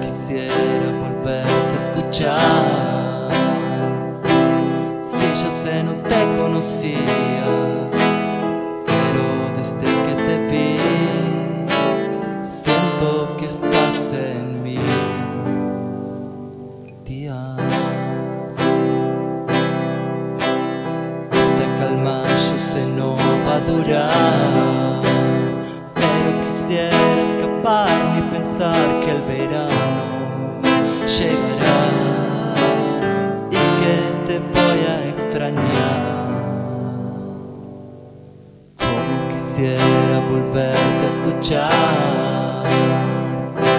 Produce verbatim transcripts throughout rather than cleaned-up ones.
quisiera volverte a escuchar. Si ya sé, no te conocía, pero desde que te vi siento que estás en mis días. Esta calma yo sé no va a durar, pero quisiera escapar y pensar que el verano llegará y que te voy a extrañar. Como quisiera volverte a escuchar.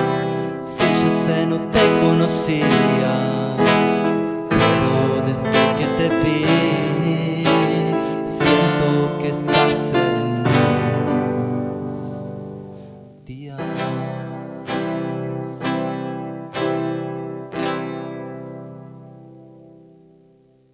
Si ya sé, no te conocía, pero desde